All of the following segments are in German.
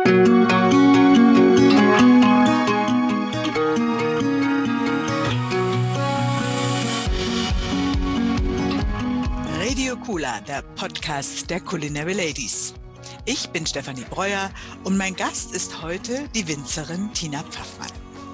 Radio Kula, der Podcast der Culinary Ladies. Ich bin Stefanie Breuer und mein Gast ist heute die Winzerin Tina Pfaffmann.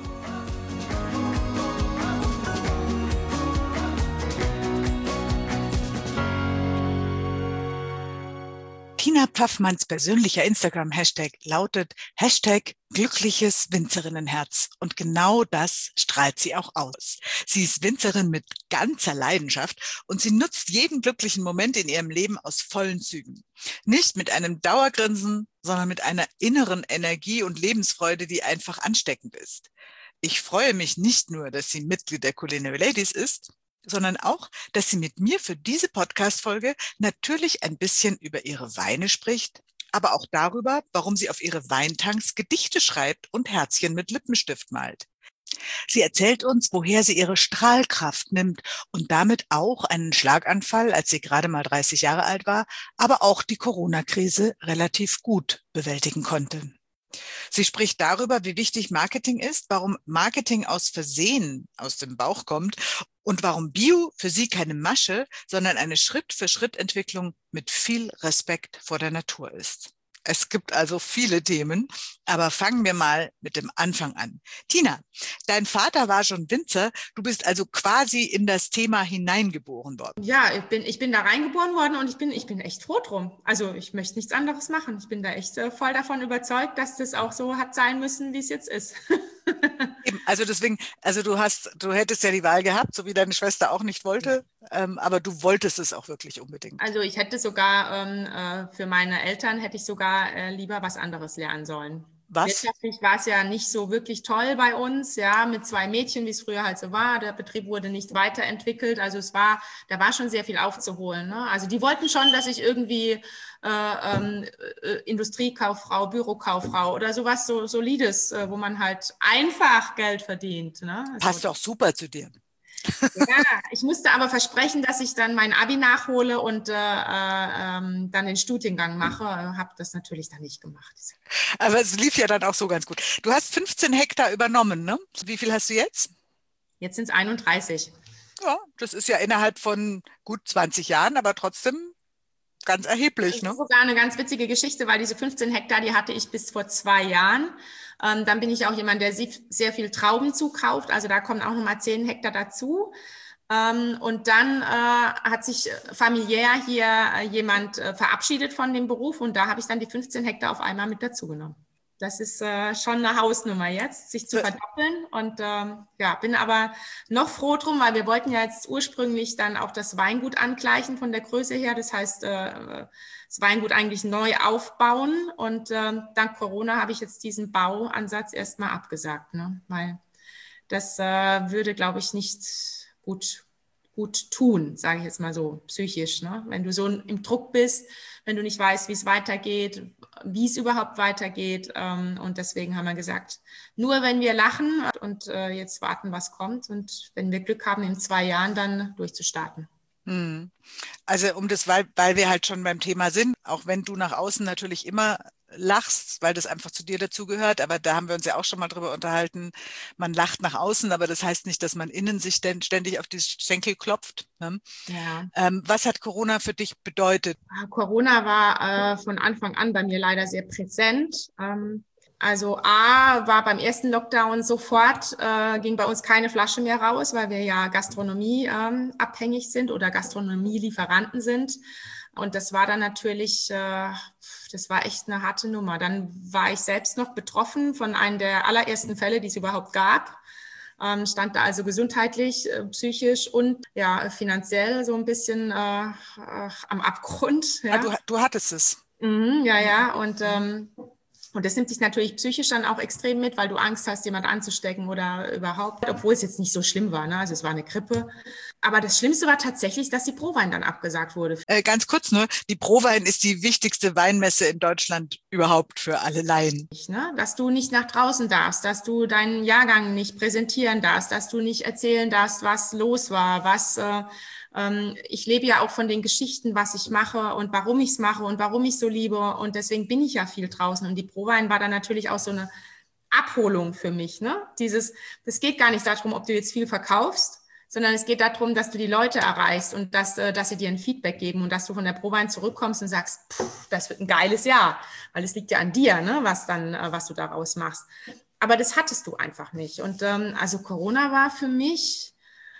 Tina Pfaffmanns persönlicher Instagram-Hashtag lautet #glückliches Winzerinnenherz und genau das strahlt sie auch aus. Sie ist Winzerin mit ganzer Leidenschaft und sie nutzt jeden glücklichen Moment in ihrem Leben aus vollen Zügen. Nicht mit einem Dauergrinsen, sondern mit einer inneren Energie und Lebensfreude, die einfach ansteckend ist. Ich freue mich nicht nur, dass sie Mitglied der Culinary Ladies ist, sondern auch, dass sie mit mir für diese Podcast-Folge natürlich ein bisschen über ihre Weine spricht, aber auch darüber, warum sie auf ihre Weintanks Gedichte schreibt und Herzchen mit Lippenstift malt. Sie erzählt uns, woher sie ihre Strahlkraft nimmt und damit auch einen Schlaganfall, als sie gerade mal 30 Jahre alt war, aber auch die Corona-Krise relativ gut bewältigen konnte. Sie spricht darüber, wie wichtig Marketing ist, warum Marketing aus Versehen aus dem Bauch kommt und warum Bio für sie keine Masche, sondern eine Schritt-für-Schritt-Entwicklung mit viel Respekt vor der Natur ist. Es gibt also viele Themen, aber fangen wir mal mit dem Anfang an. Tina, dein Vater war schon Winzer, du bist also quasi in das Thema hineingeboren worden. Ja, ich bin da reingeboren worden und ich bin echt froh drum. Also ich möchte nichts anderes machen. Ich bin da echt voll davon überzeugt, dass das auch so hat sein müssen, wie es jetzt ist. Eben, also deswegen, du hättest ja die Wahl gehabt, so wie deine Schwester auch nicht wollte, aber du wolltest es auch wirklich unbedingt. Also ich hätte sogar für meine Eltern hätte ich sogar lieber was anderes lernen sollen. Was? Wirtschaftlich war es ja nicht so wirklich toll bei uns, ja, mit 2 Mädchen, wie es früher halt so war. Der Betrieb wurde nicht weiterentwickelt, also da war schon sehr viel aufzuholen, ne? Also die wollten schon, dass ich irgendwie Industriekauffrau, Bürokauffrau oder sowas so Solides, wo man halt einfach Geld verdient, ne? Also, passt auch super zu dir. ja, ich musste aber versprechen, dass ich dann mein Abi nachhole und dann den Studiengang mache. Habe das natürlich dann nicht gemacht. Aber es lief ja dann auch so ganz gut. Du hast 15 Hektar übernommen, ne? Wie viel hast du jetzt? Jetzt sind es 31. Ja, das ist ja innerhalb von gut 20 Jahren, aber trotzdem ganz erheblich, ne? Das ist sogar eine ganz witzige Geschichte, weil diese 15 Hektar, die hatte ich bis vor 2 Jahren. Dann bin ich auch jemand, der sehr viel Trauben zukauft. Also da kommen auch nochmal 10 Hektar dazu. Und dann hat sich familiär hier jemand verabschiedet von dem Beruf und da habe ich dann die 15 Hektar auf einmal mit dazu genommen. Das ist schon eine Hausnummer jetzt, sich zu verdoppeln. Und ja, bin aber noch froh drum, weil wir wollten ja jetzt ursprünglich dann auch das Weingut angleichen von der Größe her. Das heißt, das Weingut eigentlich neu aufbauen. Und dank Corona habe ich jetzt diesen Bauansatz erstmal abgesagt, ne? Weil das würde, glaube ich, nicht gut tun, sage ich jetzt mal so, psychisch, ne? Wenn du so im Druck bist, wenn du nicht weißt, wie es weitergeht, wie es überhaupt weitergeht. Und deswegen haben wir gesagt, nur wenn wir lachen und jetzt warten, was kommt. Und wenn wir Glück haben, in 2 Jahren dann durchzustarten. Also weil wir halt schon beim Thema sind, auch wenn du nach außen natürlich immer lachst, weil das einfach zu dir dazugehört, aber da haben wir uns ja auch schon mal drüber unterhalten, man lacht nach außen, aber das heißt nicht, dass man innen sich ständig auf die Schenkel klopft, ne? Ja. Was hat Corona für dich bedeutet? Corona war von Anfang an bei mir leider sehr präsent. Also war beim ersten Lockdown sofort, ging bei uns keine Flasche mehr raus, weil wir ja Gastronomie abhängig sind oder Gastronomielieferanten sind. Und das war dann natürlich, das war echt eine harte Nummer. Dann war ich selbst noch betroffen von einem der allerersten Fälle, die es überhaupt gab. Stand da also gesundheitlich, psychisch und ja finanziell so ein bisschen am Abgrund. Ja. Du hattest es. Ja. Und das nimmt dich natürlich psychisch dann auch extrem mit, weil du Angst hast, jemand anzustecken oder überhaupt, obwohl es jetzt nicht so schlimm war, ne? Also es war eine Grippe. Aber das Schlimmste war tatsächlich, dass die Prowein dann abgesagt wurde. Ganz kurz nur, die Prowein ist die wichtigste Weinmesse in Deutschland überhaupt für alle Laien. Ne? Dass du nicht nach draußen darfst, dass du deinen Jahrgang nicht präsentieren darfst, dass du nicht erzählen darfst, was los war, Ich lebe ja auch von den Geschichten, was ich mache und warum ich es mache und warum ich so liebe. Und deswegen bin ich ja viel draußen. Und die Prowein war dann natürlich auch so eine Abholung für mich. Ne? Das geht gar nicht darum, ob du jetzt viel verkaufst, sondern es geht darum, dass du die Leute erreichst und dass sie dir ein Feedback geben und dass du von der Prowein zurückkommst und sagst, das wird ein geiles Jahr, weil es liegt ja an dir, ne? Was du daraus machst. Aber das hattest du einfach nicht. Und also Corona war für mich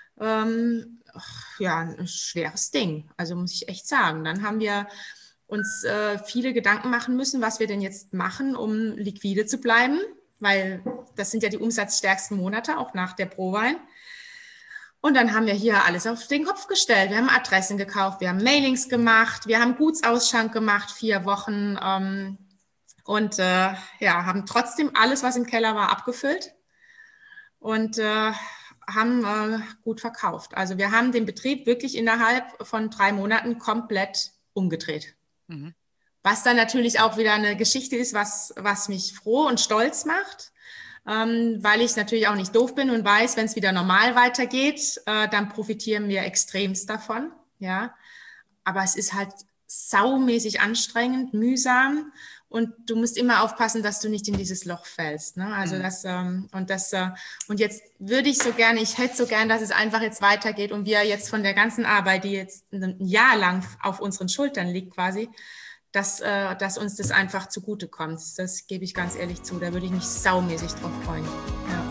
ja ein schweres Ding. Also muss ich echt sagen. Dann haben wir uns viele Gedanken machen müssen, was wir denn jetzt machen, um liquide zu bleiben, weil das sind ja die umsatzstärksten Monate, auch nach der Prowein. Und dann haben wir hier alles auf den Kopf gestellt. Wir haben Adressen gekauft, wir haben Mailings gemacht, wir haben Gutsausschank gemacht, 4 Wochen und ja, haben trotzdem alles, was im Keller war, abgefüllt und haben gut verkauft. Also wir haben den Betrieb wirklich innerhalb von 3 Monaten komplett umgedreht. Mhm. Was dann natürlich auch wieder eine Geschichte ist, was mich froh und stolz macht. Weil ich natürlich auch nicht doof bin und weiß, wenn es wieder normal weitergeht, dann profitieren wir extremst davon, ja. Aber es ist halt saumäßig anstrengend, mühsam und du musst immer aufpassen, dass du nicht in dieses Loch fällst, ne? Also und jetzt ich hätte so gern, dass es einfach jetzt weitergeht und wir jetzt von der ganzen Arbeit, die jetzt ein Jahr lang auf unseren Schultern liegt quasi, dass uns das einfach zugutekommt. Das gebe ich ganz ehrlich zu. Da würde ich mich saumäßig drauf freuen. Ja.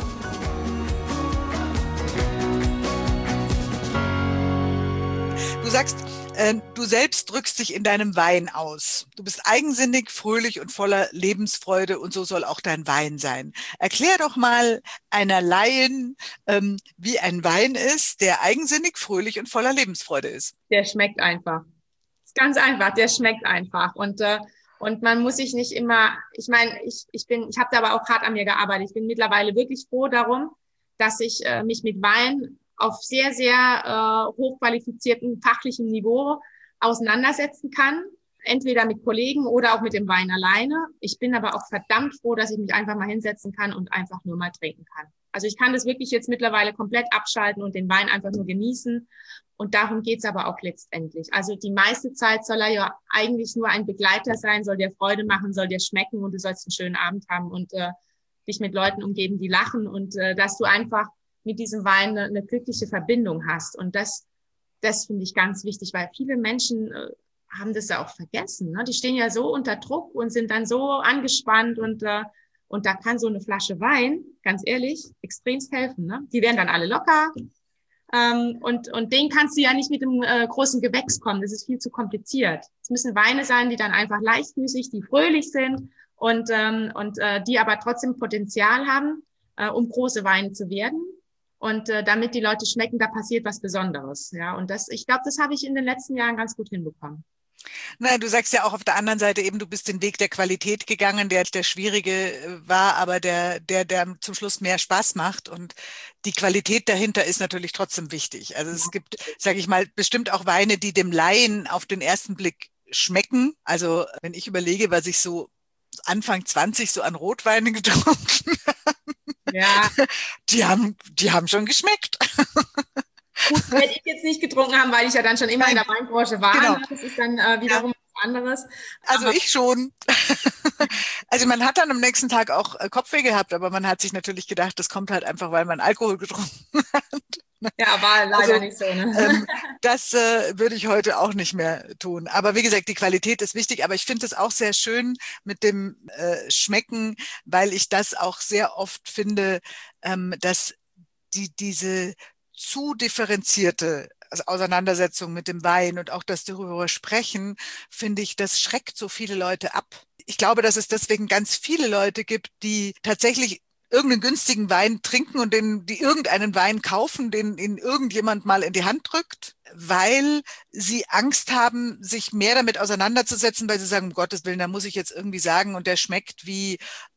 Du sagst, du selbst drückst dich in deinem Wein aus. Du bist eigensinnig, fröhlich und voller Lebensfreude und so soll auch dein Wein sein. Erklär doch mal einer Laien, wie ein Wein ist, der eigensinnig, fröhlich und voller Lebensfreude ist. Der schmeckt einfach. Ganz einfach, der schmeckt einfach und man muss sich nicht immer, ich meine, ich habe da aber auch hart an mir gearbeitet. Ich bin mittlerweile wirklich froh darum, dass ich mich mit Wein auf sehr, sehr hochqualifiziertem fachlichem Niveau auseinandersetzen kann. Entweder mit Kollegen oder auch mit dem Wein alleine. Ich bin aber auch verdammt froh, dass ich mich einfach mal hinsetzen kann und einfach nur mal trinken kann. Also ich kann das wirklich jetzt mittlerweile komplett abschalten und den Wein einfach nur genießen. Und darum geht's aber auch letztendlich. Also die meiste Zeit soll er ja eigentlich nur ein Begleiter sein, soll dir Freude machen, soll dir schmecken und du sollst einen schönen Abend haben und dich mit Leuten umgeben, die lachen und dass du einfach mit diesem Wein eine glückliche Verbindung hast. Und das finde ich ganz wichtig, weil viele Menschen haben das ja auch vergessen. Ne? Die stehen ja so unter Druck und sind dann so angespannt und da kann so eine Flasche Wein, ganz ehrlich, extremst helfen. Ne? Die werden dann alle locker. Und den kannst du ja nicht mit einem großen Gewächs kommen. Das ist viel zu kompliziert. Es müssen Weine sein, die dann einfach leichtfüßig, die fröhlich sind und die aber trotzdem Potenzial haben, um große Weine zu werden. Und damit die Leute schmecken, da passiert was Besonderes. Ja, und ich glaube, das habe ich in den letzten Jahren ganz gut hinbekommen. Nein, du sagst ja auch auf der anderen Seite eben, du bist den Weg der Qualität gegangen, der schwierige war, aber der zum Schluss mehr Spaß macht. Und die Qualität dahinter ist natürlich trotzdem wichtig. Also es gibt, sage ich mal, bestimmt auch Weine, die dem Laien auf den ersten Blick schmecken. Also wenn ich überlege, was ich so Anfang 20 so an Rotweinen getrunken habe, ja. die haben schon geschmeckt. Gut, werde ich jetzt nicht getrunken haben, weil ich ja dann schon immer in der Weinbranche war. Genau. Das ist dann wiederum was anderes. Also ich schon. Also man hat dann am nächsten Tag auch Kopfweh gehabt, aber man hat sich natürlich gedacht, das kommt halt einfach, weil man Alkohol getrunken hat. Ja, war leider nicht so. Ne? Das würde ich heute auch nicht mehr tun. Aber wie gesagt, die Qualität ist wichtig. Aber ich finde es auch sehr schön mit dem Schmecken, weil ich das auch sehr oft finde, dass diese zu differenzierte Auseinandersetzung mit dem Wein und auch das darüber sprechen, finde ich, das schreckt so viele Leute ab. Ich glaube, dass es deswegen ganz viele Leute gibt, die tatsächlich irgendeinen günstigen Wein trinken und die irgendeinen Wein kaufen, den ihnen irgendjemand mal in die Hand drückt, weil sie Angst haben, sich mehr damit auseinanderzusetzen, weil sie sagen, um Gottes Willen, da muss ich jetzt irgendwie sagen, und der schmeckt wie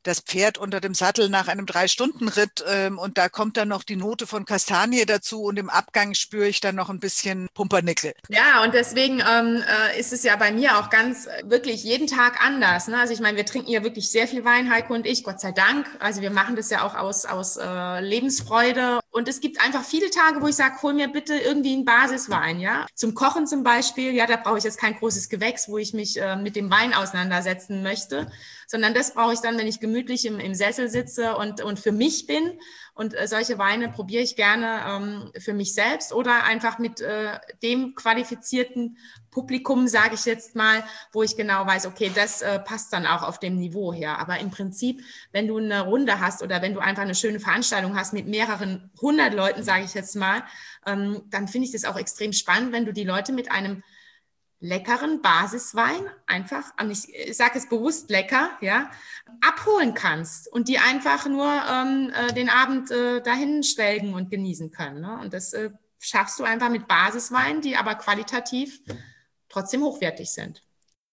das Pferd unter dem Sattel nach einem 3-Stunden-Ritt und da kommt dann noch die Note von Kastanie dazu und im Abgang spüre ich dann noch ein bisschen Pumpernickel. Ja, und deswegen ist es ja bei mir auch ganz wirklich jeden Tag anders. Ne? Also ich meine, wir trinken ja wirklich sehr viel Wein, Heiko und ich, Gott sei Dank. Also wir machen das ja auch aus Lebensfreude. Und es gibt einfach viele Tage, wo ich sage, hol mir bitte irgendwie einen Basiswein, ja. Zum Kochen zum Beispiel, ja, da brauche ich jetzt kein großes Gewächs, wo ich mich mit dem Wein auseinandersetzen möchte, sondern das brauche ich dann, wenn ich gemütlich im Sessel sitze und für mich bin. Und solche Weine probiere ich gerne für mich selbst oder einfach mit dem qualifizierten Publikum, sage ich jetzt mal, wo ich genau weiß, okay, das passt dann auch auf dem Niveau her. Aber im Prinzip, wenn du eine Runde hast oder wenn du einfach eine schöne Veranstaltung hast mit mehreren 100 Leuten, sage ich jetzt mal, dann finde ich das auch extrem spannend, wenn du die Leute mit einem leckeren Basiswein einfach, ich sage es bewusst lecker, ja, abholen kannst und die einfach nur den Abend dahin schwelgen und genießen können. Ne? Und das schaffst du einfach mit Basiswein, die aber qualitativ trotzdem hochwertig sind.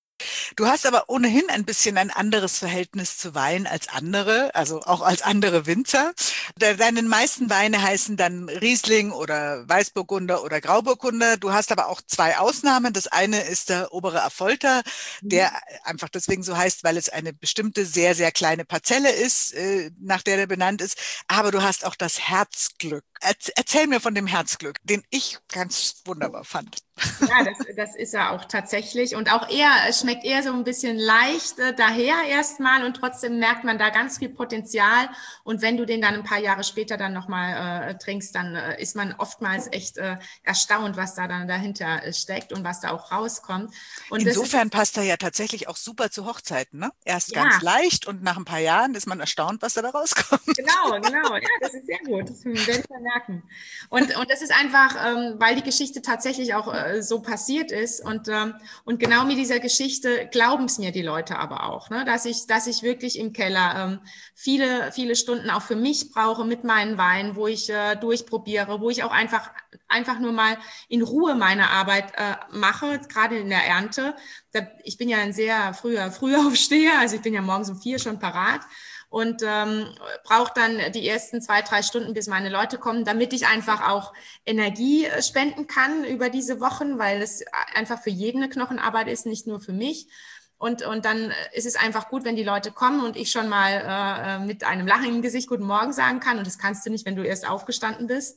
Du hast aber ohnehin ein bisschen ein anderes Verhältnis zu Wein als andere, also auch als andere Winzer. Deine meisten Weine heißen dann Riesling oder Weißburgunder oder Grauburgunder. Du hast aber auch 2 Ausnahmen. Das eine ist der Obere Affolter, der einfach deswegen so heißt, weil es eine bestimmte sehr, sehr kleine Parzelle ist, nach der benannt ist. Aber du hast auch das Herzglück. Erzähl mir von dem Herzglück, den ich ganz wunderbar fand. Ja, das ist er auch tatsächlich. Und auch es schmeckt eher so ein bisschen leicht daher erstmal und trotzdem merkt man da ganz viel Potenzial. Und wenn du den dann ein paar Jahre später dann nochmal trinkst, dann ist man oftmals echt erstaunt, was da dann dahinter steckt und was da auch rauskommt. Und insofern passt er ja tatsächlich auch super zu Hochzeiten, ne? Erst ganz ja, leicht und nach ein paar Jahren ist man erstaunt, was da rauskommt. genau. Ja, das ist sehr gut. Das werde ich mal merken. Und das ist einfach, weil die Geschichte tatsächlich auch so passiert ist. Und genau mit dieser Geschichte glauben es mir die Leute aber auch, ne? Dass ich wirklich im Keller viele, viele Stunden auch für mich brauche mit meinen Weinen, wo ich durchprobiere, wo ich auch einfach nur mal in Ruhe meine Arbeit mache, gerade in der Ernte. Ich bin ja ein sehr früher Aufsteher, also ich bin ja morgens um 4 schon parat und brauche dann die ersten 2, 3 Stunden, bis meine Leute kommen, damit ich einfach auch Energie spenden kann über diese Wochen, weil es einfach für jeden eine Knochenarbeit ist, nicht nur für mich. Und dann ist es einfach gut, wenn die Leute kommen und ich schon mal mit einem Lachen im Gesicht Guten Morgen sagen kann. Und das kannst du nicht, wenn du erst aufgestanden bist.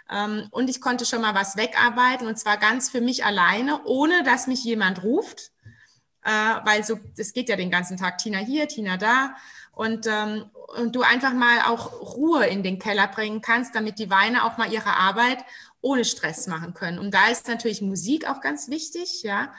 Und ich konnte schon mal was wegarbeiten und zwar ganz für mich alleine, ohne dass mich jemand ruft. Weil das geht ja den ganzen Tag, Tina hier, Tina da. Und du einfach mal auch Ruhe in den Keller bringen kannst, damit die Weine auch mal ihre Arbeit ohne Stress machen können. Und da ist natürlich Musik auch ganz wichtig, ja.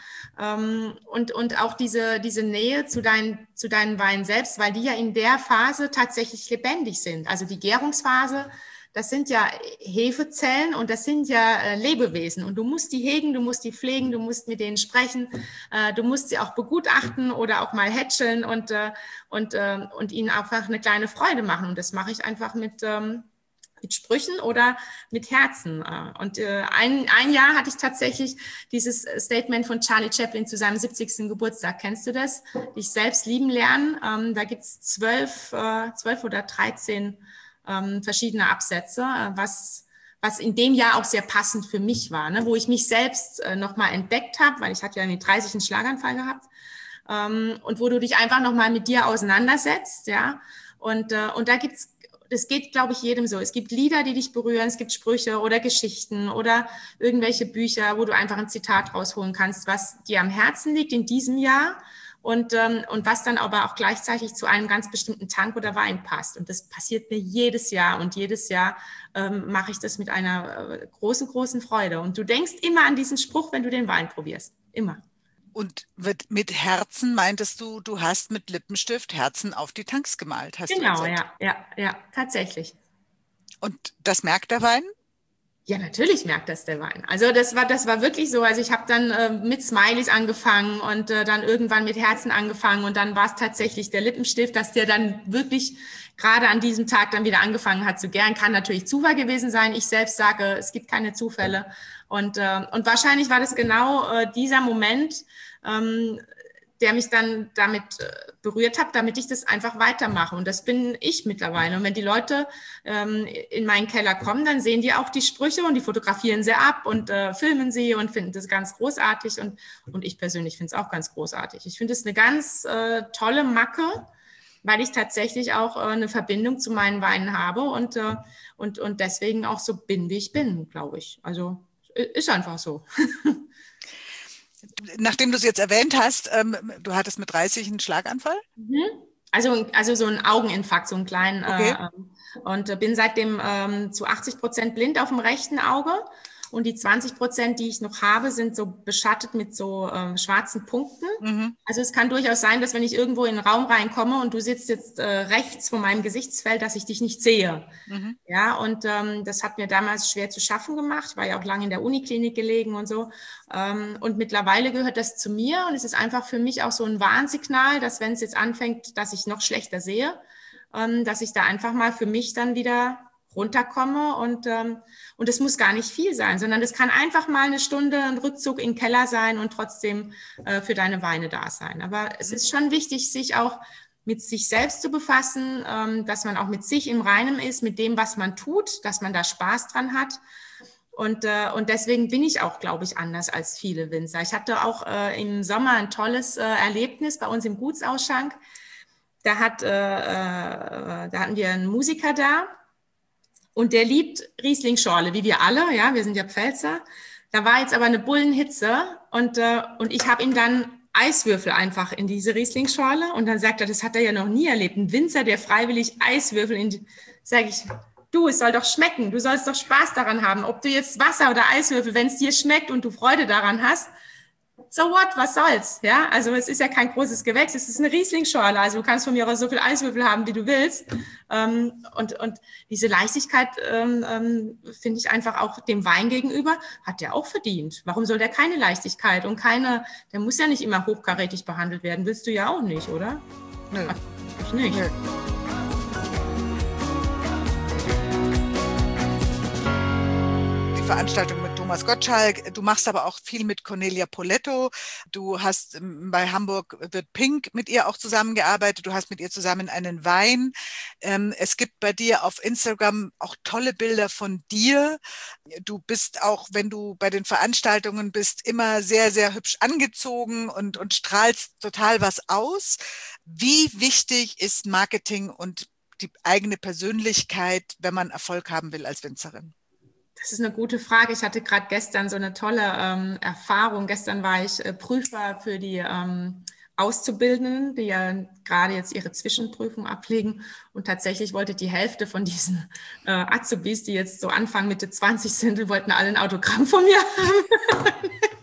Und auch diese Nähe zu deinen Weinen selbst, weil die ja in der Phase tatsächlich lebendig sind. Also die Gärungsphase, das sind ja Hefezellen und das sind ja Lebewesen. Und du musst die hegen, du musst die pflegen, du musst mit denen sprechen, du musst sie auch begutachten oder auch mal hätscheln und ihnen einfach eine kleine Freude machen. Und das mache ich einfach mit Sprüchen oder mit Herzen. Und ein Jahr hatte ich tatsächlich dieses Statement von Charlie Chaplin zu seinem 70. Geburtstag. Kennst du das? Dich selbst lieben lernen. Da gibt es 12 oder 13 verschiedene Absätze, was in dem Jahr auch sehr passend für mich war, ne? Wo ich mich selbst nochmal entdeckt habe, weil ich hatte ja mit 30 einen Schlaganfall gehabt und wo du dich einfach nochmal mit dir auseinandersetzt, ja. Und da das geht, glaube ich, jedem so. Es gibt Lieder, die dich berühren, es gibt Sprüche oder Geschichten oder irgendwelche Bücher, wo du einfach ein Zitat rausholen kannst, was dir am Herzen liegt in diesem Jahr und was dann aber auch gleichzeitig zu einem ganz bestimmten Tank oder Wein passt. Und das passiert mir jedes Jahr und jedes Jahr mache ich das mit einer großen, großen Freude. Und du denkst immer an diesen Spruch, wenn du den Wein probierst. Immer. Und mit Herzen meintest du, du hast mit Lippenstift Herzen auf die Tanks gemalt, hast du Genau, erzählt. ja, tatsächlich. Und das merkt der Wein? Ja, natürlich merkt das der Wein. Also das war wirklich so. Also ich habe dann mit Smileys angefangen und dann irgendwann mit Herzen angefangen und dann war es tatsächlich der Lippenstift, dass der dann wirklich gerade an diesem Tag dann wieder angefangen hat zu gären. Kann natürlich Zufall gewesen sein. Ich selbst sage, es gibt keine Zufälle. Und wahrscheinlich war das genau dieser Moment, der mich dann damit berührt hat, damit ich das einfach weitermache. Und das bin ich mittlerweile. Und wenn die Leute in meinen Keller kommen, dann sehen die auch die Sprüche und die fotografieren sie ab und filmen sie und finden das ganz großartig. Und ich persönlich finde es auch ganz großartig. Ich finde es eine ganz tolle Macke, weil ich tatsächlich auch eine Verbindung zu meinen Weinen habe und deswegen auch so bin, wie ich bin, glaube ich. Also ist einfach so. Nachdem du es jetzt erwähnt hast, du hattest mit 30 einen Schlaganfall? Mhm. Also so ein Augeninfarkt, so einen kleinen. Okay. Und bin seitdem zu 80% blind auf dem rechten Auge. Und die 20%, die ich noch habe, sind so beschattet mit so schwarzen Punkten. Mhm. Also es kann durchaus sein, dass wenn ich irgendwo in einen Raum reinkomme und du sitzt jetzt rechts von meinem Gesichtsfeld, dass ich dich nicht sehe. Mhm. Ja, und das hat mir damals schwer zu schaffen gemacht, war ja auch lange in der Uniklinik gelegen und so. Und mittlerweile gehört das zu mir und es ist einfach für mich auch so ein Warnsignal, dass wenn es jetzt anfängt, dass ich noch schlechter sehe, dass ich da einfach mal für mich dann wieder runterkomme und es muss gar nicht viel sein, sondern es kann einfach mal eine Stunde ein Rückzug in den Keller sein und trotzdem für deine Weine da sein. Aber es ist schon wichtig, sich auch mit sich selbst zu befassen, dass man auch mit sich im Reinen ist, mit dem, was man tut, dass man da Spaß dran hat. Und deswegen bin ich auch, glaube ich, anders als viele Winzer. Ich hatte auch im Sommer ein tolles Erlebnis bei uns im Gutsausschank. Da hatten wir einen Musiker da und der liebt Riesling-Schorle, wie wir alle. Ja, wir sind ja Pfälzer. Da war jetzt aber eine Bullenhitze und ich habe ihm dann Eiswürfel einfach in diese Riesling-Schorle und dann sagt er, das hat er ja noch nie erlebt. Ein Winzer, der freiwillig Eiswürfel sage ich, du, es soll doch schmecken. Du sollst doch Spaß daran haben. Ob du jetzt Wasser oder Eiswürfel, wenn es dir schmeckt und du Freude daran hast, so what, was soll's? Ja, also es ist ja kein großes Gewächs, es ist eine Riesling-Schorle, also du kannst von mir aus so viel Eiswürfel haben, wie du willst. Und diese Leichtigkeit finde ich einfach auch dem Wein gegenüber, hat der auch verdient. Warum soll der keine Leichtigkeit und der muss ja nicht immer hochkarätig behandelt werden, willst du ja auch nicht, oder? Nö. Ach, ich nicht. Nö. Veranstaltung mit Thomas Gottschalk. Du machst aber auch viel mit Cornelia Poletto. Du hast bei Hamburg wird Pink mit ihr auch zusammengearbeitet. Du hast mit ihr zusammen einen Wein. Es gibt bei dir auf Instagram auch tolle Bilder von dir. Du bist auch, wenn du bei den Veranstaltungen bist, immer sehr, sehr hübsch angezogen und strahlst total was aus. Wie wichtig ist Marketing und die eigene Persönlichkeit, wenn man Erfolg haben will als Winzerin? Das ist eine gute Frage. Ich hatte gerade gestern so eine tolle Erfahrung. Gestern war ich Prüfer für die Auszubildenden, die ja gerade jetzt ihre Zwischenprüfung ablegen. Und tatsächlich wollte die Hälfte von diesen Azubis, die jetzt so Anfang, Mitte 20 sind, die wollten alle ein Autogramm von mir haben.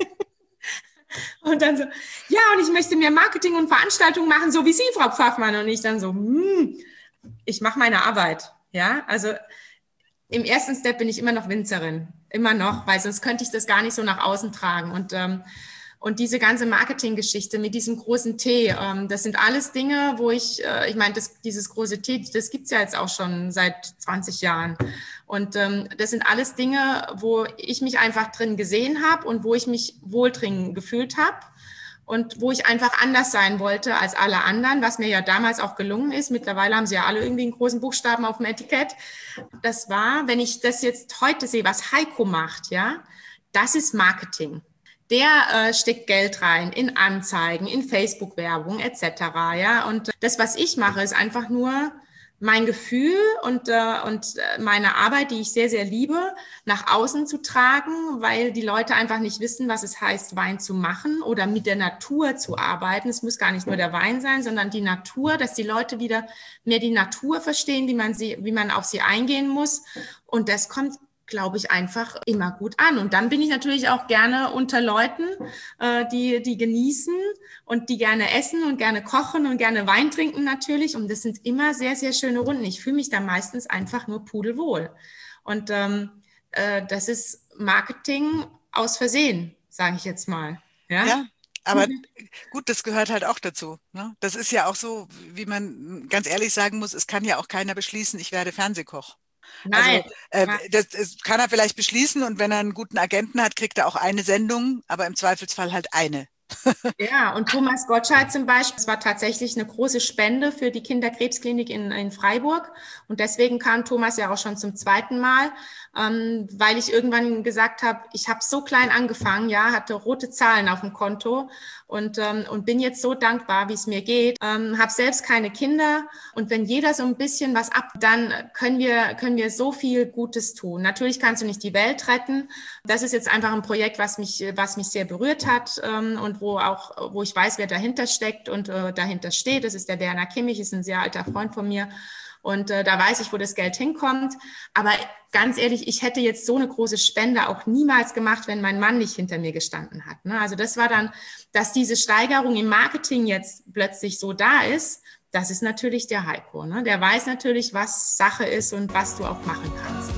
Und dann so, ja, und ich möchte mehr Marketing und Veranstaltungen machen, so wie Sie, Frau Pfaffmann. Und ich dann so, ich mache meine Arbeit. Ja, also im ersten Step bin ich immer noch Winzerin, immer noch, weil sonst könnte ich das gar nicht so nach außen tragen. Und diese ganze Marketinggeschichte mit diesem großen T, das sind alles Dinge, wo ich meine, dieses große T, das gibt's ja jetzt auch schon seit 20 Jahren. Und das sind alles Dinge, wo ich mich einfach drin gesehen habe und wo ich mich wohl drin gefühlt habe. Und wo ich einfach anders sein wollte als alle anderen, was mir ja damals auch gelungen ist. Mittlerweile haben sie ja alle irgendwie einen großen Buchstaben auf dem Etikett. Das war, wenn ich das jetzt heute sehe, was Heiko macht, ja, das ist Marketing. Der steckt Geld rein in Anzeigen, in Facebook-Werbung etc. Ja, und das, was ich mache, ist einfach nur mein Gefühl und meine Arbeit, die ich sehr, sehr liebe, nach außen zu tragen, weil die Leute einfach nicht wissen, was es heißt, Wein zu machen oder mit der Natur zu arbeiten. Es muss gar nicht nur der Wein sein, sondern die Natur, dass die Leute wieder mehr die Natur verstehen, wie man auf sie eingehen muss. Und das kommt, glaube ich, einfach immer gut an. Und dann bin ich natürlich auch gerne unter Leuten, die genießen und die gerne essen und gerne kochen und gerne Wein trinken natürlich. Und das sind immer sehr, sehr schöne Runden. Ich fühle mich da meistens einfach nur pudelwohl. Und das ist Marketing aus Versehen, sage ich jetzt mal. Ja, Ja, aber gut, das gehört halt auch dazu. Ne? Das ist ja auch so, wie man ganz ehrlich sagen muss, es kann ja auch keiner beschließen, ich werde Fernsehkoch. Also Nein. das kann er vielleicht beschließen und wenn er einen guten Agenten hat, kriegt er auch eine Sendung, aber im Zweifelsfall halt eine. Ja, und Thomas Gottschalk zum Beispiel, das war tatsächlich eine große Spende für die Kinderkrebsklinik in Freiburg. Und deswegen kam Thomas ja auch schon zum zweiten Mal, weil ich irgendwann gesagt habe, ich habe so klein angefangen, ja, hatte rote Zahlen auf dem Konto und bin jetzt so dankbar, wie es mir geht. Habe selbst keine Kinder und wenn jeder so ein bisschen was ab, dann können wir so viel Gutes tun. Natürlich kannst du nicht die Welt retten. Das ist jetzt einfach ein Projekt, was mich sehr berührt hat und wo ich weiß, wer dahinter steckt und dahinter steht. Das ist der Werner Kimmich, ist ein sehr alter Freund von mir. Und da weiß ich, wo das Geld hinkommt. Aber ganz ehrlich, ich hätte jetzt so eine große Spende auch niemals gemacht, wenn mein Mann nicht hinter mir gestanden hat. Ne? Also das war dann, dass diese Steigerung im Marketing jetzt plötzlich so da ist, das ist natürlich der Heiko. Ne? Der weiß natürlich, was Sache ist und was du auch machen kannst.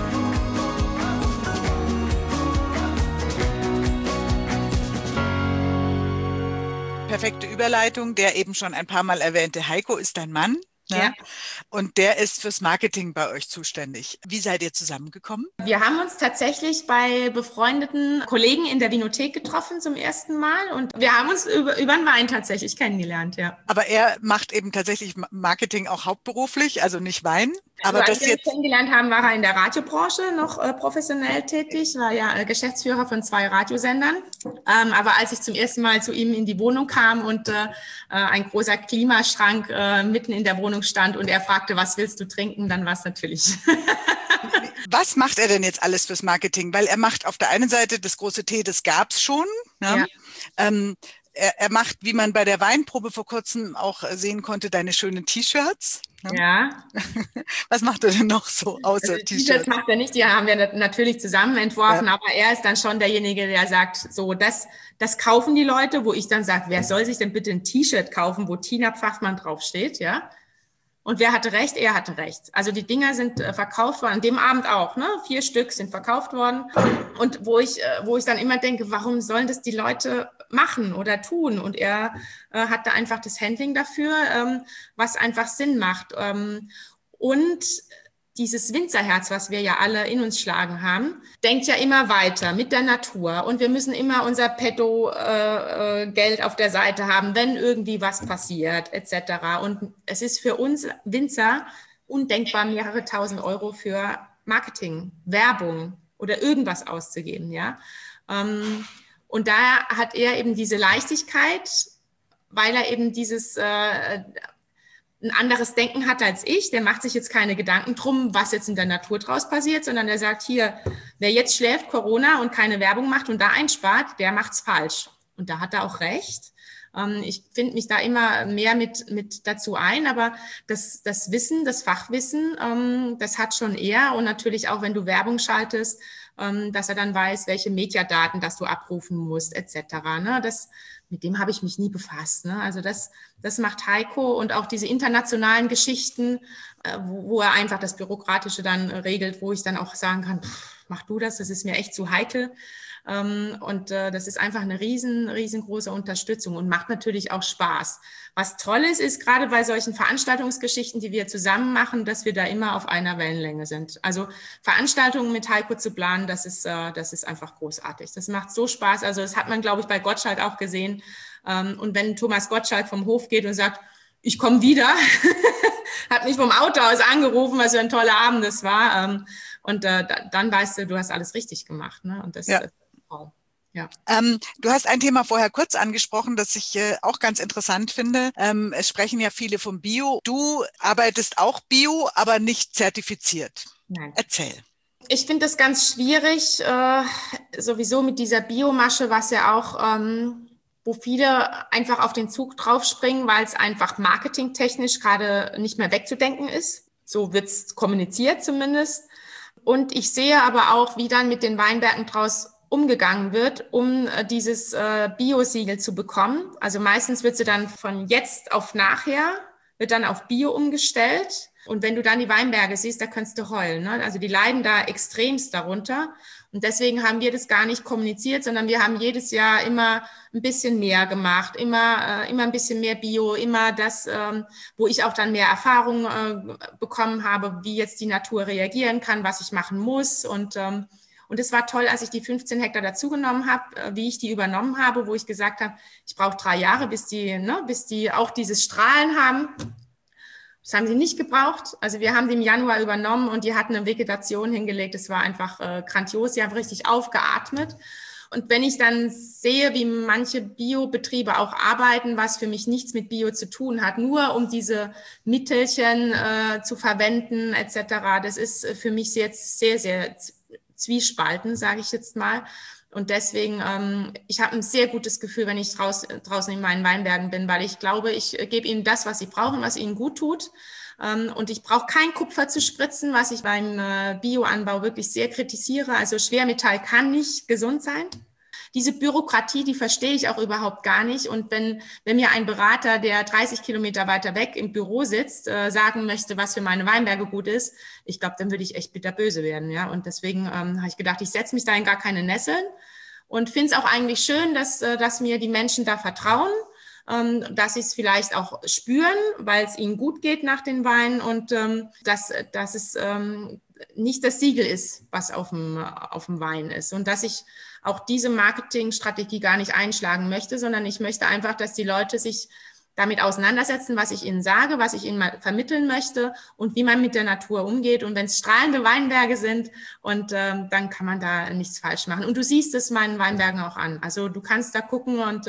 Perfekte Überleitung. Der eben schon ein paar Mal erwähnte Heiko ist dein Mann. Ne? Ja. Und der ist fürs Marketing bei euch zuständig. Wie seid ihr zusammengekommen? Wir haben uns tatsächlich bei befreundeten Kollegen in der Vinothek getroffen zum ersten Mal und wir haben uns über den Wein tatsächlich kennengelernt, ja. Aber er macht eben tatsächlich Marketing auch hauptberuflich, also nicht Wein. Aber Also, das als wir uns jetzt. kennengelernt haben, war er in der Radiobranche noch professionell tätig, war ja Geschäftsführer von 2 Radiosendern. Aber als ich zum ersten Mal zu ihm in die Wohnung kam und ein großer Klimaschrank mitten in der Wohnung stand und er fragte, was willst du trinken, dann war es natürlich. Was macht er denn jetzt alles fürs Marketing? Weil er macht auf der einen Seite das große T, das gab's schon. Ne? Ja. Er macht, wie man bei der Weinprobe vor kurzem auch sehen konnte, deine schönen T-Shirts. Ne? Ja. Was macht er denn noch so außer Also T-Shirts T-Shirts? macht er nicht, die haben wir natürlich zusammen entworfen, Ja. aber er ist dann schon derjenige, der sagt, so, das kaufen die Leute, wo ich dann sage, wer soll sich denn bitte ein T-Shirt kaufen, wo Tina Pfaffmann draufsteht, ja? Und wer hatte recht? Er hatte recht. Also die Dinger sind verkauft worden, an dem Abend auch, ne? 4 Stück sind verkauft worden. Und wo ich dann immer denke, warum sollen das die Leute machen oder tun? Und er hat da einfach das Handling dafür, was einfach Sinn macht. Und dieses Winzerherz, was wir ja alle in uns schlagen haben, denkt ja immer weiter mit der Natur. Und wir müssen immer unser Petto-Geld auf der Seite haben, wenn irgendwie was passiert, etc. Und es ist für uns Winzer undenkbar, mehrere tausend Euro für Marketing, Werbung oder irgendwas auszugeben. Ja? Und daher hat er eben diese Leichtigkeit, weil er eben dieses ein anderes Denken hat als ich, der macht sich jetzt keine Gedanken drum, was jetzt in der Natur draus passiert, sondern der sagt, hier, wer jetzt schläft, Corona und keine Werbung macht und da einspart, der macht's falsch. Und da hat er auch recht. Ich finde mich da immer mehr mit dazu ein, aber das Wissen, das Fachwissen, das hat schon er und natürlich auch, wenn du Werbung schaltest, dass er dann weiß, welche Mediadaten, dass du abrufen musst, etc. Ne? Mit dem habe ich mich nie befasst. Ne? Also das macht Heiko und auch diese internationalen Geschichten, wo er einfach das Bürokratische dann regelt, wo ich dann auch sagen kann, mach du das ist mir echt zu heikel. Und das ist einfach eine riesengroße Unterstützung und macht natürlich auch Spaß. Was toll ist gerade bei solchen Veranstaltungsgeschichten, die wir zusammen machen, dass wir da immer auf einer Wellenlänge sind. Also Veranstaltungen mit Heiko zu planen, das ist einfach großartig. Das macht so Spaß. Also das hat man, glaube ich, bei Gottschalk auch gesehen. Und wenn Thomas Gottschalk vom Hof geht und sagt, ich komme wieder, hat mich vom Auto aus angerufen, was für ein toller Abend das war. Und dann weißt du hast alles richtig gemacht. Ne? Und das Ja. Wow. Ja. Du hast ein Thema vorher kurz angesprochen, das ich auch ganz interessant finde. Es sprechen ja viele vom Bio. Du arbeitest auch Bio, aber nicht zertifiziert. Nein. Erzähl. Ich finde das ganz schwierig, sowieso mit dieser Biomasche, was ja auch, wo viele einfach auf den Zug draufspringen, weil es einfach marketingtechnisch gerade nicht mehr wegzudenken ist. So wird es kommuniziert zumindest. Und ich sehe aber auch, wie dann mit den Weinbergen draus umgegangen wird, um dieses Bio-Siegel zu bekommen. Also meistens wird sie dann von jetzt auf nachher, wird dann auf Bio umgestellt. Und wenn du dann die Weinberge siehst, da kannst du heulen. Ne? Also die leiden da extremst darunter. Und deswegen haben wir das gar nicht kommuniziert, sondern wir haben jedes Jahr immer ein bisschen mehr gemacht, immer ein bisschen mehr Bio, immer das, wo ich auch dann mehr Erfahrung bekommen habe, wie jetzt die Natur reagieren kann, was ich machen muss. Und Und es war toll, als ich die 15 Hektar dazugenommen habe, wie ich die übernommen habe, wo ich gesagt habe, ich brauche 3 Jahre, bis die auch dieses Strahlen haben. Das haben sie nicht gebraucht. Also wir haben die im Januar übernommen und die hatten eine Vegetation hingelegt. Es war einfach grandios. Sie haben richtig aufgeatmet. Und wenn ich dann sehe, wie manche Biobetriebe auch arbeiten, was für mich nichts mit Bio zu tun hat, nur um diese Mittelchen zu verwenden etc., das ist für mich jetzt sehr, sehr zwiespalten, sage ich jetzt mal. Und deswegen, ich habe ein sehr gutes Gefühl, wenn ich draußen in meinen Weinbergen bin, weil ich glaube, ich gebe ihnen das, was sie brauchen, was ihnen gut tut. Und ich brauche kein Kupfer zu spritzen, was ich beim Bioanbau wirklich sehr kritisiere. Also Schwermetall kann nicht gesund sein. Diese Bürokratie, die verstehe ich auch überhaupt gar nicht. Und wenn mir ein Berater, der 30 Kilometer weiter weg im Büro sitzt, sagen möchte, was für meine Weinberge gut ist, ich glaube, dann würde ich echt bitterböse werden. Ja? Und deswegen habe ich gedacht, ich setze mich da in gar keine Nesseln und finde es auch eigentlich schön, dass mir die Menschen da vertrauen, dass sie es vielleicht auch spüren, weil es ihnen gut geht nach den Weinen und dass es nicht das Siegel ist, was auf dem Wein ist. Und dass ich auch diese Marketingstrategie gar nicht einschlagen möchte, sondern ich möchte einfach, dass die Leute sich damit auseinandersetzen, was ich ihnen sage, was ich ihnen mal vermitteln möchte und wie man mit der Natur umgeht. Und wenn es strahlende Weinberge sind, und dann kann man da nichts falsch machen. Und du siehst es meinen Weinbergen auch an. Also du kannst da gucken und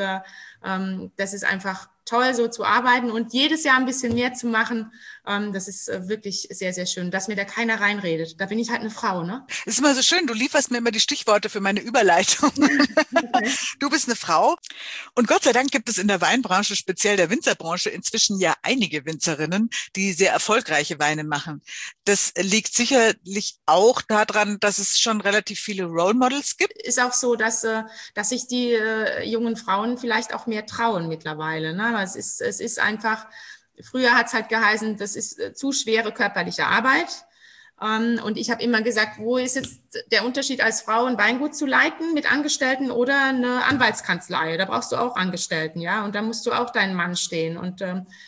das ist einfach toll, so zu arbeiten und jedes Jahr ein bisschen mehr zu machen. Das ist wirklich sehr, sehr schön, dass mir da keiner reinredet. Da bin ich halt eine Frau, ne? Es ist immer so schön, du lieferst mir immer die Stichworte für meine Überleitung. Okay. Du bist eine Frau und Gott sei Dank gibt es in der Weinbranche, speziell der Winzerbranche, inzwischen ja einige Winzerinnen, die sehr erfolgreiche Weine machen. Das liegt sicherlich auch daran, dass es schon relativ viele Role Models gibt. Ist auch so, dass sich die jungen Frauen vielleicht auch mehr trauen mittlerweile. Ne? Es ist einfach, früher hat es halt geheißen, das ist zu schwere körperliche Arbeit. Und ich habe immer gesagt, wo ist jetzt der Unterschied als Frau, ein Weingut zu leiten mit Angestellten oder eine Anwaltskanzlei? Da brauchst du auch Angestellten, ja, und da musst du auch deinen Mann stehen. Und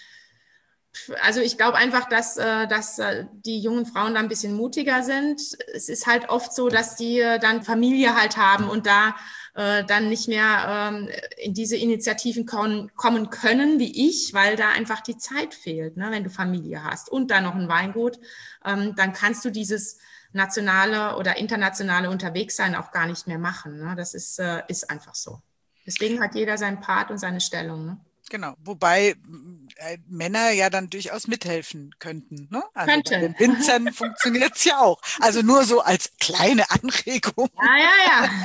also ich glaube einfach, dass die jungen Frauen da ein bisschen mutiger sind. Es ist halt oft so, dass die dann Familie halt haben und da dann nicht mehr in diese Initiativen kommen können wie ich, weil da einfach die Zeit fehlt, ne? Wenn du Familie hast und dann noch ein Weingut, dann kannst du dieses nationale oder internationale Unterwegssein auch gar nicht mehr machen. Ne? Das ist einfach so. Deswegen hat jeder seinen Part und seine Stellung. Ne? Genau, wobei Männer ja dann durchaus mithelfen könnten. Ne? Also bei Könnten. den Winzern funktioniert es ja auch. Also nur so als kleine Anregung. Ja.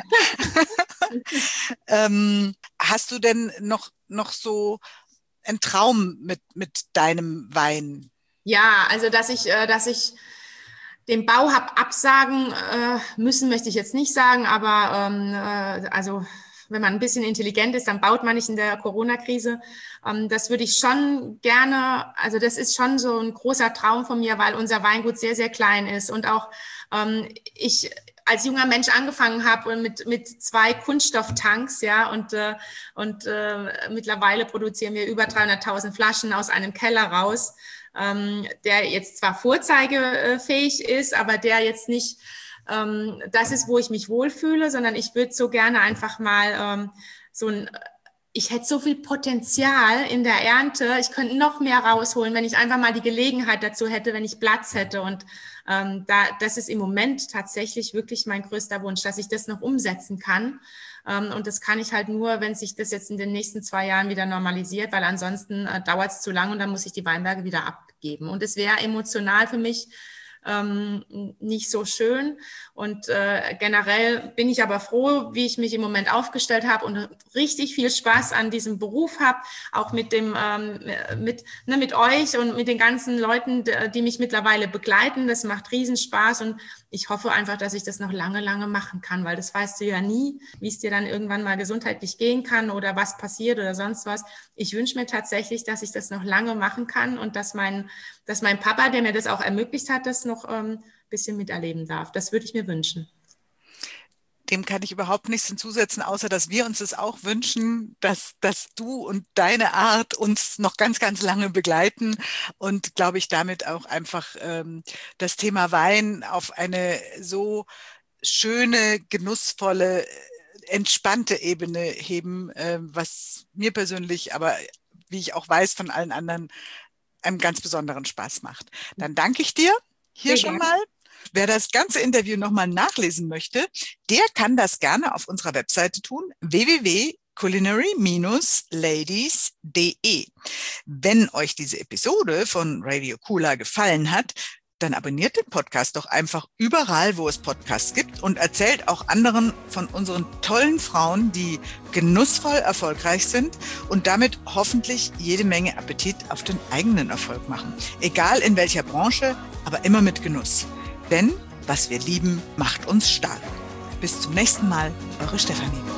Hast du denn noch so einen Traum mit deinem Wein? Ja, also dass ich den Bau habe absagen müssen, möchte ich jetzt nicht sagen, aber also wenn man ein bisschen intelligent ist, dann baut man nicht in der Corona-Krise. Das würde ich schon gerne, also das ist schon so ein großer Traum von mir, weil unser Weingut sehr, sehr klein ist und auch ich als junger Mensch angefangen habe mit 2 Kunststofftanks, ja, und mittlerweile produzieren wir über 300.000 Flaschen aus einem Keller raus, der jetzt zwar vorzeigefähig ist, aber der jetzt nicht das ist, wo ich mich wohlfühle, sondern ich würde so gerne einfach mal ich hätte so viel Potenzial in der Ernte, ich könnte noch mehr rausholen, wenn ich einfach mal die Gelegenheit dazu hätte, wenn ich Platz hätte. Und das ist im Moment tatsächlich wirklich mein größter Wunsch, dass ich das noch umsetzen kann. Und das kann ich halt nur, wenn sich das jetzt in den nächsten 2 Jahren wieder normalisiert, weil ansonsten dauert es zu lang und dann muss ich die Weinberge wieder abgeben. Und es wäre emotional für mich nicht so schön. Und generell bin ich aber froh, wie ich mich im Moment aufgestellt habe und richtig viel Spaß an diesem Beruf habe, auch mit euch und mit den ganzen Leuten, die mich mittlerweile begleiten. Das macht riesen Spaß und ich hoffe einfach, dass ich das noch lange, lange machen kann, weil das weißt du ja nie, wie es dir dann irgendwann mal gesundheitlich gehen kann oder was passiert oder sonst was. Ich wünsche mir tatsächlich, dass ich das noch lange machen kann und dass mein Papa, der mir das auch ermöglicht hat, das noch ein bisschen miterleben darf. Das würde ich mir wünschen. Dem kann ich überhaupt nichts hinzusetzen, außer dass wir uns das auch wünschen, dass du und deine Art uns noch ganz, ganz lange begleiten und, glaube ich, damit auch einfach das Thema Wein auf eine so schöne, genussvolle, entspannte Ebene heben, was mir persönlich, aber wie ich auch weiß von allen anderen, einen ganz besonderen Spaß macht. Dann danke ich dir hier schon mal. Wer das ganze Interview nochmal nachlesen möchte, der kann das gerne auf unserer Webseite tun, www.culinary-ladies.de. Wenn euch diese Episode von Radio Kula gefallen hat, dann abonniert den Podcast doch einfach überall, wo es Podcasts gibt und erzählt auch anderen von unseren tollen Frauen, die genussvoll erfolgreich sind und damit hoffentlich jede Menge Appetit auf den eigenen Erfolg machen. Egal in welcher Branche, aber immer mit Genuss. Denn was wir lieben, macht uns stark. Bis zum nächsten Mal, eure Stefanie.